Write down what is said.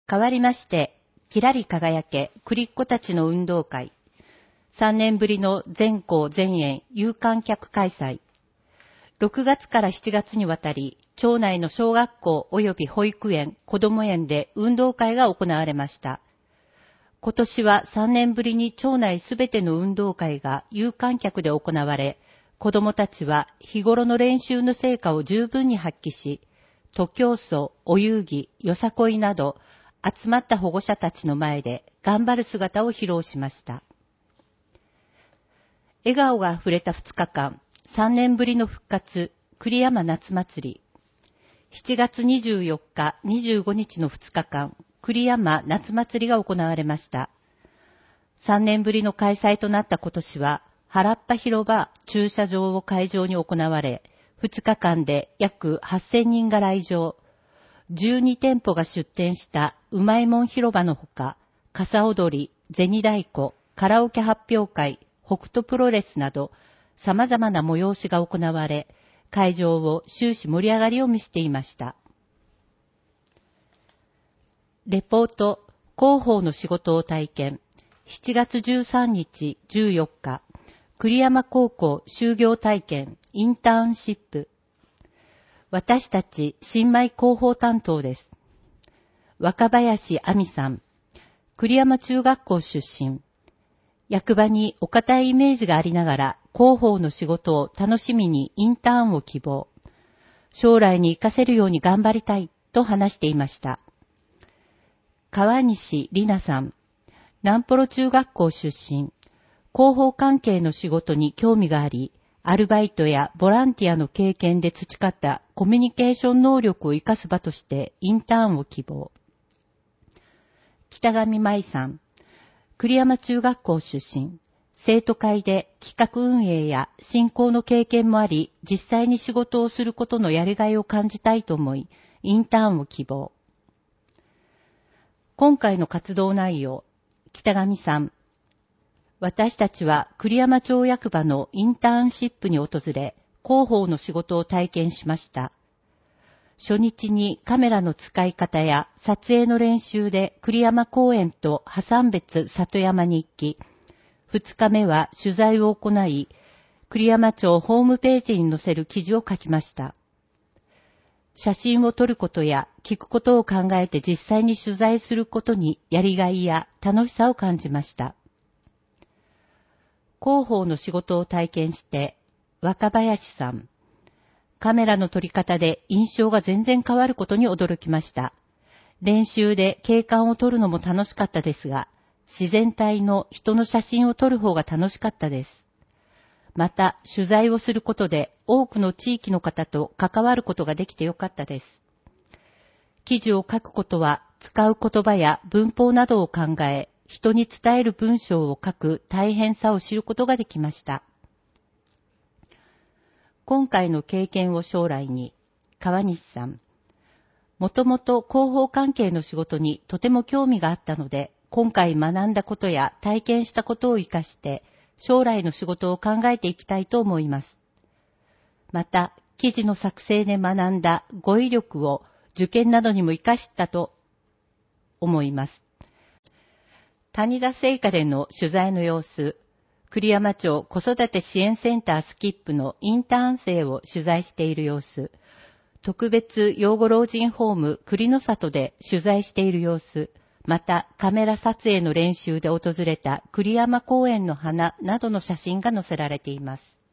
変わりまして、きらり輝けクリッコたちの運動会。3年ぶりの全校全園有観客開催。6月から7月にわたり、町内の小学校及び保育園、子ども園で運動会が行われました。今年は3年ぶりに町内すべての運動会が有観客で行われ、子どもたちは日頃の練習の成果を十分に発揮し、徒競走、お遊戯、よさこいなど、集まった保護者たちの前で頑張る姿を披露しました。笑顔があふれた2日間、3年ぶりの復活、栗山夏祭り。7月24日、25日の2日間、栗山夏祭りが行われました。3年ぶりの開催となった今年は、原っぱ広場駐車場を会場に行われ、2日間で約8000人が来場。12店舗が出店したうまいもん広場のほか、傘踊り、銭太鼓、カラオケ発表会、北斗プロレスなど、様々な催しが行われ、会場を終始盛り上がりを見せていました。レポート、広報の仕事を体験。7月13日、14日、栗山高校就業体験、インターンシップ。私たち新米広報担当です。若林亜美さん、栗山中学校出身。役場にお堅いイメージがありながら広報の仕事を楽しみにインターンを希望。将来に活かせるように頑張りたいと話していました。川西里奈さん、南幌中学校出身。広報関係の仕事に興味があり、アルバイトやボランティアの経験で培ったコミュニケーション能力を活かす場としてインターンを希望。北上舞さん、栗山中学校出身。生徒会で企画運営や進行の経験もあり、実際に仕事をすることのやりがいを感じたいと思い、インターンを希望。今回の活動内容、北上さん、私たちは栗山町役場のインターンシップに訪れ、広報の仕事を体験しました。初日にカメラの使い方や撮影の練習で栗山公園と破産別里山に行き、2日目は取材を行い、栗山町ホームページに載せる記事を書きました。写真を撮ることや聞くことを考えて実際に取材することにやりがいや楽しさを感じました。広報の仕事を体験して、若林さん、カメラの撮り方で印象が全然変わることに驚きました。練習で景観を撮るのも楽しかったですが、自然体の人の写真を撮る方が楽しかったです。また、取材をすることで多くの地域の方と関わることができてよかったです。記事を書くことは使う言葉や文法などを考え、人に伝える文章を書く大変さを知ることができました。今回の経験を将来に、川西さん。もともと広報関係の仕事にとても興味があったので、今回学んだことや体験したことを活かして、将来の仕事を考えていきたいと思います。また、記事の作成で学んだ語彙力を受験などにも活かしたと思います。谷田製菓での取材の様子、栗山町子育て支援センタースキップのインターン生を取材している様子、特別養護老人ホーム栗の里で取材している様子、またカメラ撮影の練習で訪れた栗山公園の花などの写真が載せられています。